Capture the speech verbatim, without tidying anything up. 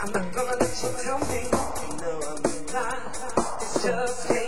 I'm not gonna let you tell me, no, I'm not. It's just